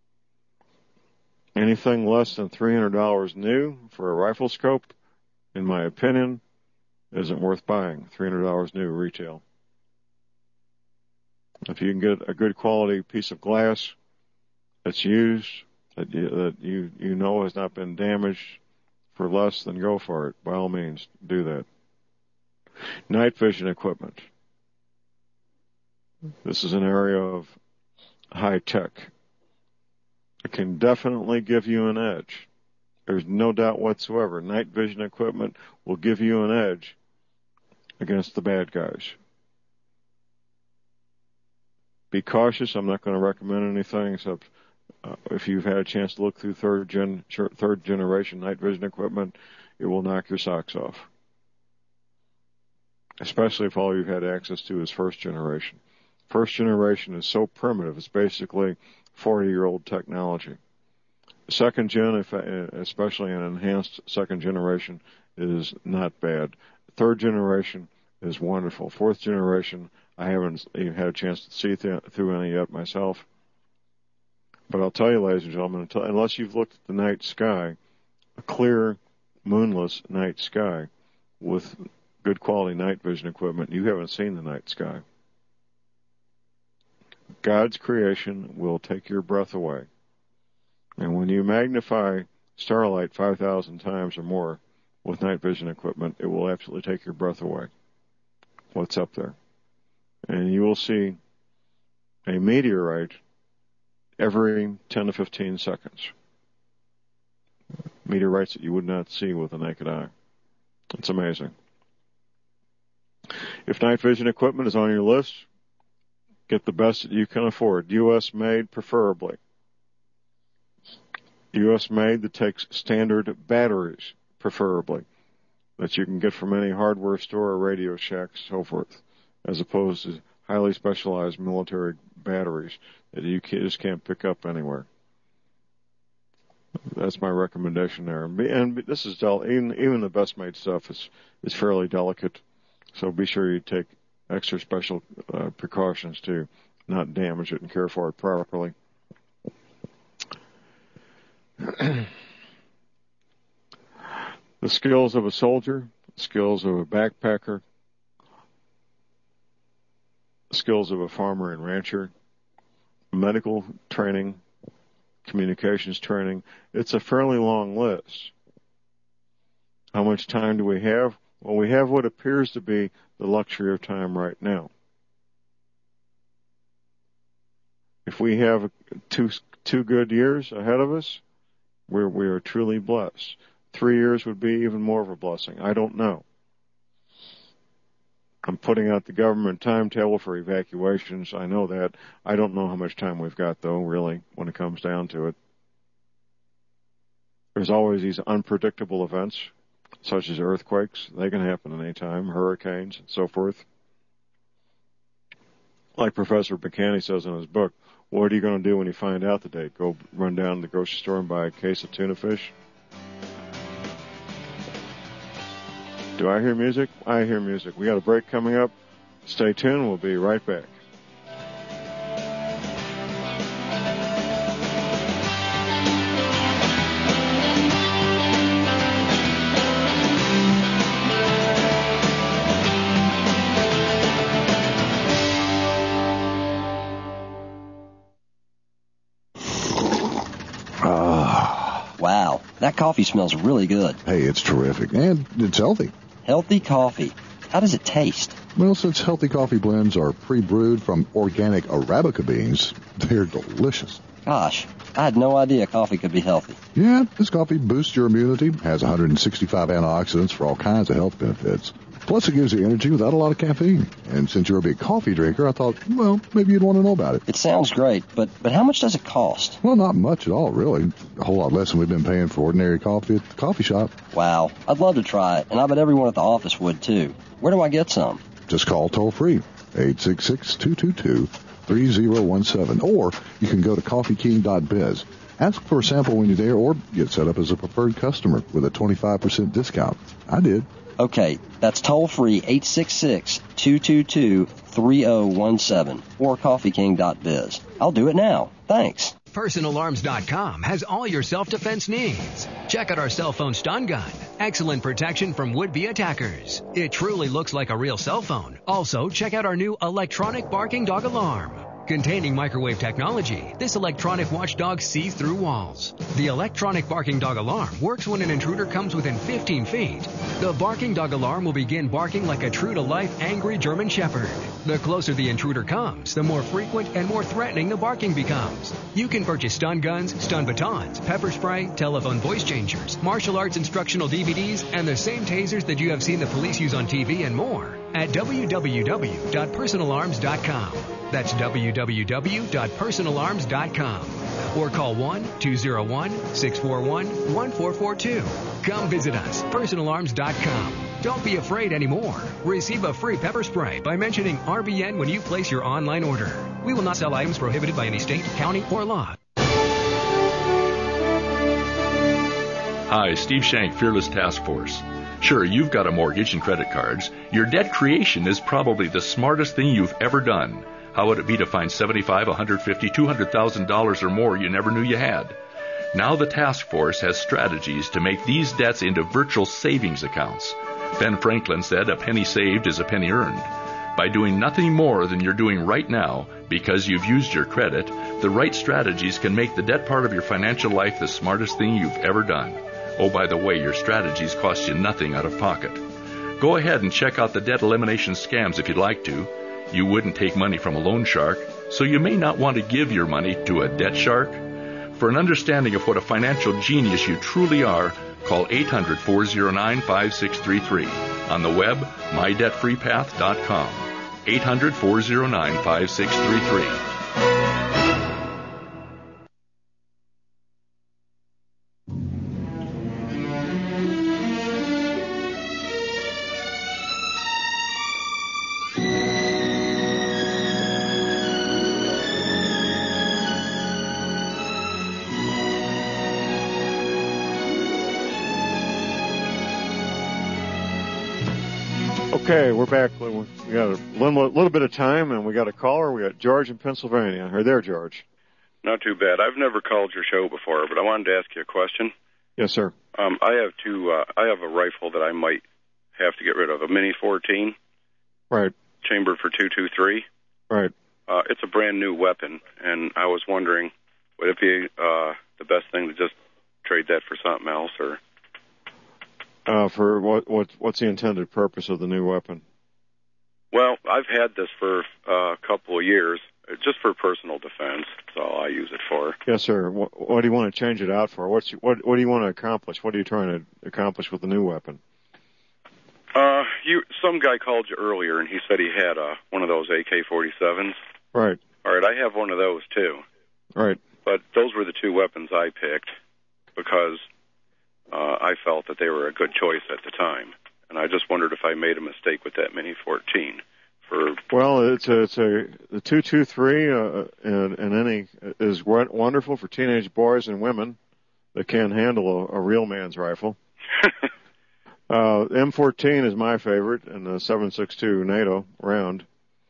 Anything less than three hundred dollars new for a rifle scope, in my opinion, isn't worth buying. three hundred dollars new retail. If you can get a good quality piece of glass that's used, that you, that you, you know has not been damaged for less, then go for it. By all means, do that. Night vision equipment. This is an area of high tech. It can definitely give you an edge. There's no doubt whatsoever. Night vision equipment will give you an edge against the bad guys. Be cautious. I'm not going to recommend anything except uh, if you've had a chance to look through third gen, third generation night vision equipment, it will knock your socks off. Especially if all you've had access to is first generation. First generation is so primitive. It's basically forty-year-old technology. Second gen, if, especially an enhanced second generation, is not bad. Third generation is wonderful. Fourth generation, I haven't even had a chance to see th- through any yet myself. But I'll tell you, ladies and gentlemen, until, unless you've looked at the night sky, a clear, moonless night sky with good quality night vision equipment, you haven't seen the night sky. God's creation will take your breath away. And when you magnify starlight five thousand times or more with night vision equipment, it will absolutely take your breath away. What's up there? And you will see a meteorite every ten to fifteen seconds. Meteorites that you would not see with the naked eye. It's amazing. If night vision equipment is on your list, get the best that you can afford. U S made preferably. U S made that takes standard batteries preferably, that you can get from any hardware store or Radio Shack, so forth, as opposed to highly specialized military batteries that you just can't pick up anywhere. That's my recommendation there. And this is del- even even the best made stuff is is fairly delicate, so be sure you take extra special uh, precautions to not damage it and care for it properly. The skills of a soldier, skills of a backpacker, skills of a farmer and rancher, medical training, communications training. It's a fairly long list. How much time do we have? Well, we have what appears to be the luxury of time right now. If we have two two good years ahead of us, we're, we are truly blessed. Three years would be even more of a blessing. I don't know. I'm putting out the government timetable for evacuations. I know that. I don't know how much time we've got, though, really, when it comes down to it. There's always these unpredictable events, such as earthquakes. They can happen at any time, hurricanes, and so forth. Like Professor Buchanan says in his book, what are you going to do when you find out the date? Go run down to the grocery store and buy a case of tuna fish? Do I hear music? I hear music. We got a break coming up. Stay tuned. We'll be right back. Wow, that coffee smells really good. Hey, it's terrific, and it's healthy. Healthy coffee. How does it taste? Well, since healthy coffee blends are pre-brewed from organic Arabica beans, they're delicious. Gosh, I had no idea coffee could be healthy. Yeah, this coffee boosts your immunity, has one hundred sixty-five antioxidants for all kinds of health benefits. Plus, it gives you energy without a lot of caffeine. And since you're a big coffee drinker, I thought, well, maybe you'd want to know about it. It sounds great, but, but how much does it cost? Well, not much at all, really. A whole lot less than we've been paying for ordinary coffee at the coffee shop. Wow, I'd love to try it, and I bet everyone at the office would, too. Where do I get some? Just call toll-free, eight six six, two two two, three zero one seven, or you can go to coffee king dot biz. Ask for a sample when you're there, or get set up as a preferred customer with a twenty-five percent discount. I did. Okay, that's toll-free, eight six six, two two two, three zero one seven, or coffee king dot biz. I'll do it now. Thanks. Personal Arms dot com has all your self-defense needs. Check out our cell phone stun gun. Excellent protection from would-be attackers. It truly looks like a real cell phone. Also, check out our new electronic barking dog alarm. Containing microwave technology, this electronic watchdog sees through walls. The electronic barking dog alarm works when an intruder comes within fifteen feet. The barking dog alarm will begin barking like a true-to-life angry German shepherd. The closer the intruder comes, the more frequent and more threatening the barking becomes. You can purchase stun guns, stun batons, pepper spray, telephone voice changers, martial arts instructional D V Ds, and the same tasers that you have seen the police use on T V and more at w w w dot personal arms dot com. That's w w w dot personal arms dot com. Or call one two zero one, six four one, one four four two. Come visit us, personal arms dot com. Don't be afraid anymore. Receive a free pepper spray by mentioning R B N when you place your online order. We will not sell items prohibited by any state, county, or law. Hi, Steve Shank, Fearless Task Force. Sure, you've got a mortgage and credit cards. Your debt creation is probably the smartest thing you've ever done. How would it be to find seventy-five, one hundred fifty, two hundred thousand dollars or more you never knew you had? Now the task force has strategies to make these debts into virtual savings accounts. Ben Franklin said a penny saved is a penny earned. By doing nothing more than you're doing right now because you've used your credit, the right strategies can make the debt part of your financial life the smartest thing you've ever done. Oh, by the way, your strategies cost you nothing out of pocket. Go ahead and check out the debt elimination scams if you'd like to. You wouldn't take money from a loan shark, so you may not want to give your money to a debt shark. For an understanding of what a financial genius you truly are, call eight hundred, four oh nine, five six three three. On the web, my debt free path dot com. eight hundred, four oh nine, five six three three. Okay, we're back. We got a little, little bit of time, and we got a caller. We got George in Pennsylvania. Are there, George? Not too bad. I've never called your show before, but I wanted to ask you a question. Yes, sir. Um, I have two. Uh, I have a rifle that I might have to get rid of, a Mini fourteen. Right. Chambered for two twenty-three. Right. Uh, it's a brand new weapon, and I was wondering would it be uh, the best thing to just trade that for something else, or? Uh, for what? What? What's the intended purpose of the new weapon? Well, I've had this for uh, a couple of years, just for personal defense. That's all I use it for. Yes, sir. What, what do you want to change it out for? What's what? What do you want to accomplish? What are you trying to accomplish with the new weapon? Uh, you. Some guy called you earlier, and he said he had uh, one of those A K forty-sevens. Right. All right, I have one of those too. Right. But those were the two weapons I picked because uh, I felt that they were a good choice at the time. And I just wondered if I made a mistake with that Mini fourteen. For well, it's a, it's a the two two three uh, and, and any is wonderful for teenage boys and women that can't handle a, a real man's rifle. uh, M fourteen is my favorite, and the seven six two NATO round.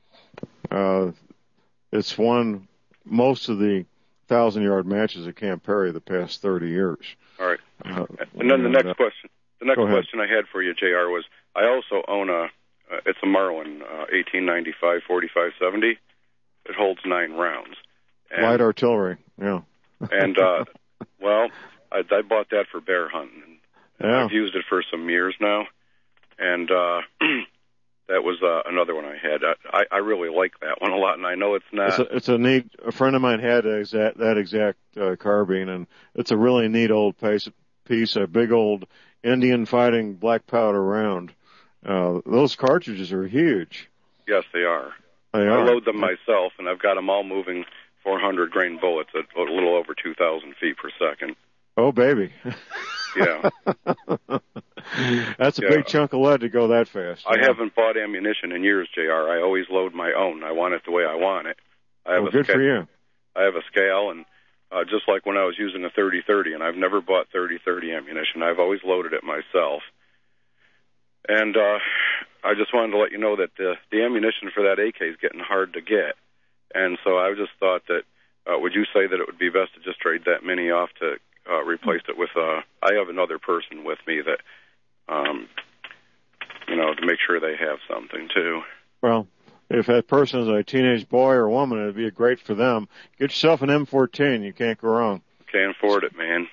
Uh, it's won most of the thousand yard matches at Camp Perry the past thirty years. All right. Uh, and then the next uh, question. The next Go ahead. question I had for you, J R, was I also own a, uh, it's a Marlin uh, eighteen ninety-five forty-five seventy. It holds nine rounds. And, light artillery, yeah. and, uh, well, I, I bought that for bear hunting. Yeah. I've used it for some years now. And uh, that was uh, another one I had. I, I really like that one a lot, and I know it's not. It's a, it's a neat, a friend of mine had exact, that exact uh, carbine, and it's a really neat old piece, piece a big old Indian fighting black powder round. Uh, those cartridges are huge. Yes, they are. They I are. load them myself, and I've got them all moving four hundred grain bullets at a little over two thousand feet per second. Oh, baby. Yeah. That's a Yeah. big chunk of lead to go that fast. I yeah. haven't bought ammunition in years, J R. I always load my own. I want it the way I want it. I have Well, a good sca- for you. I have a scale, and uh, just like when I was using a thirty thirty, and I've never bought thirty thirty ammunition. I've always loaded it myself. And uh, I just wanted to let you know that the, the ammunition for that A K is getting hard to get. And so I just thought that, uh, would you say that it would be best to just trade that Mini off to uh, replace it with, uh, I have another person with me that, um, you know, to make sure they have something too. Well, if that person is a teenage boy or woman, it'd be great for them. Get yourself an M fourteen. You can't go wrong. Can't afford it, man.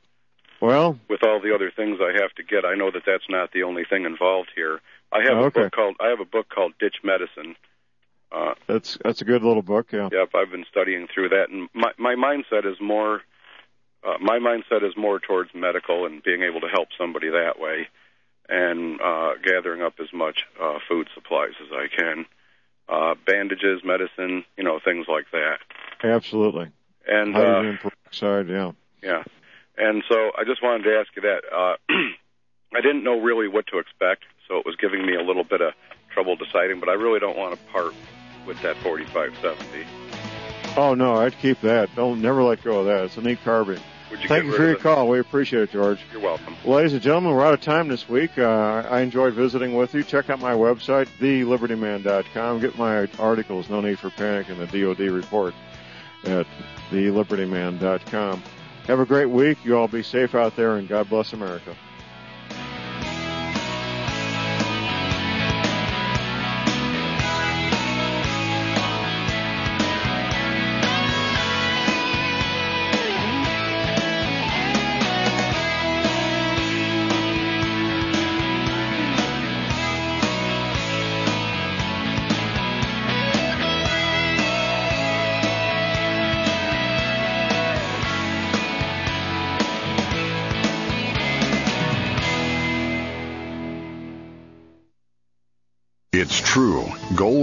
Well, with all the other things I have to get, I know that that's not the only thing involved here. I have Oh, a okay. book called I have a book called Ditch Medicine. Uh, that's that's a good little book. Yeah. Yep, I've been studying through that, and my my mindset is more uh, my mindset is more towards medical and being able to help somebody that way, and uh, gathering up as much uh, food supplies as I can, uh, bandages, medicine, you know, things like that. Absolutely. And hydrogen uh, peroxide. Yeah. yeah, and so I just wanted to ask you that. Uh, I didn't know really what to expect, so it was giving me a little bit of trouble deciding, but I really don't want to part with that forty-five seventy. Oh no, I'd keep that. Don't never let go of that. It's a neat carbine. Would you Thank get you rid for of your it? call. We appreciate it, George. You're welcome. Ladies and gentlemen, we're out of time this week. Uh, I enjoyed visiting with you. Check out my website, the liberty man dot com. Get my articles, No Need for Panic, and the D O D report at the liberty man dot com. Have a great week. You all be safe out there, and God bless America. It's true. Gold